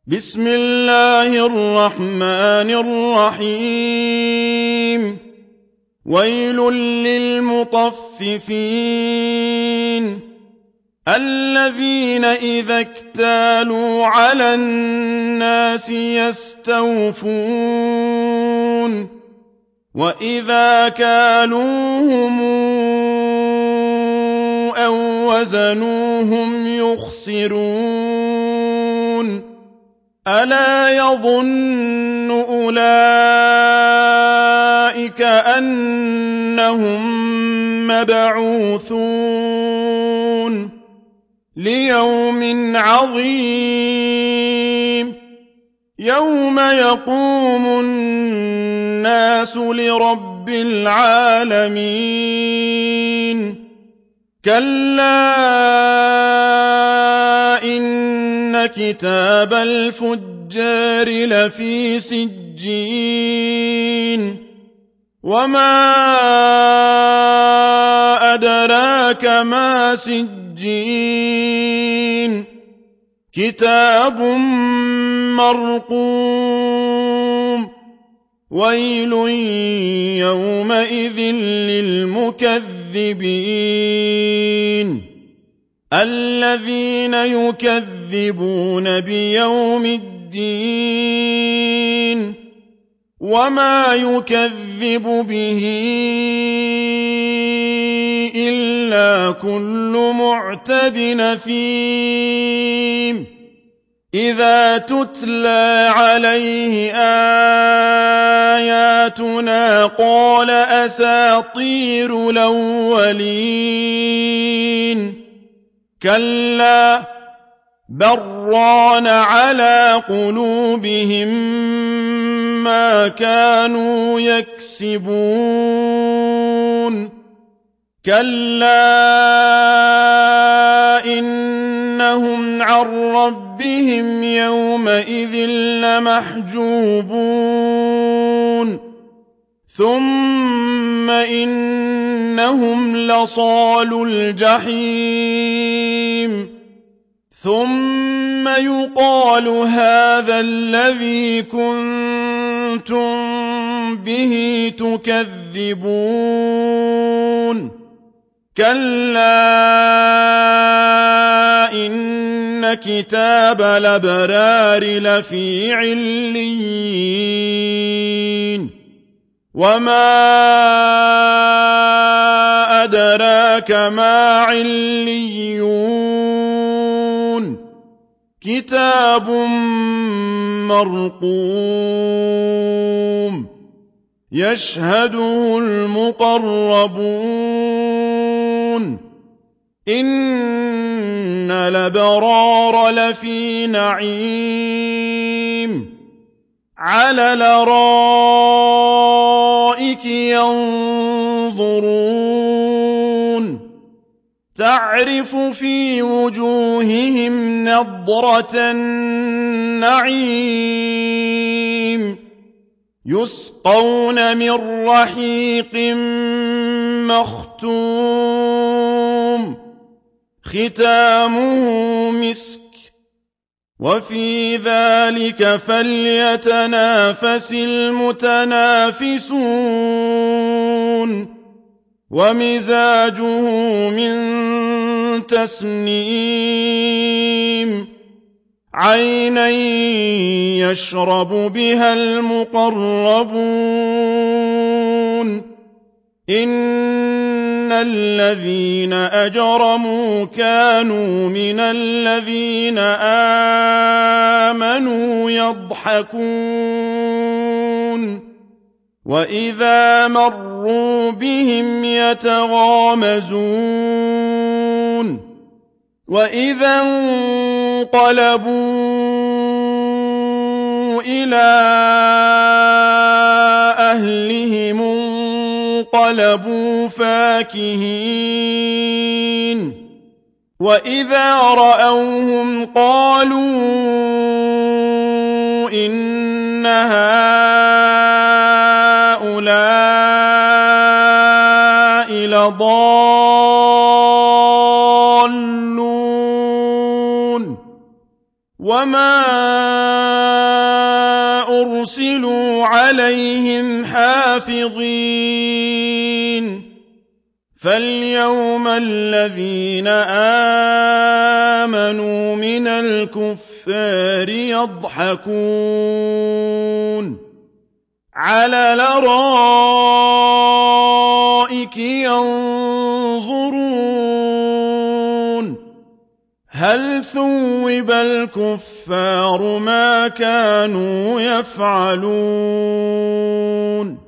بسم الله الرحمن الرحيم ويل للمطففين الذين إذا اكتالوا على الناس يستوفون وإذا كالوهم أو وزنوهم يخسرون ألا يظن أولئك أنهم مبعوثون ليوم عظيم يوم يقوم الناس لرب العالمين كلا إن كتاب الفجار لفي سجين وما أدراك ما سجين كتاب مرقوم ويل يومئذ للمكذبين الذين يكذبون بيوم الدين وما يكذب به إلا كل معتد أثيم إذا تتلى عليه آياتنا قال أساطير الأولين كلا بران على قلوبهم ما كانوا يكسبون كلا إنهم عن ربهم يومئذ لمحجوبون ثم إنهم لصالو الجحيم ثم يقال هذا الذي كنتم به تكذبون كلا إن كتاب الأبرار لفي عليين وما أدراك ما عليون كتاب مرقوم يشهده المقربون إن الأبرار لفي نعيم على الأرائك ينظرون تعرف في وجوههم نضرة النعيم يسقون من رحيق مختوم ختامه مسك وفي ذلك فليتنافس المتنافسون ومزاجه من تسنيم عينا يشرب بها المقربون إن الذين أجرموا كانوا من الذين آمنوا يضحكون وإذا مروا بهم يتغامزون وإذا انقلبوا إلى أهلهم انقلبوا فاكهين وإذا رأوهم قالوا إن هؤلاء لضالون وما أرسلوا عليهم حافظين فاليوم الذين آمنوا من الكفار يضحكون على الأرائك ينظرون هل ثوب الكفار ما كانوا يفعلون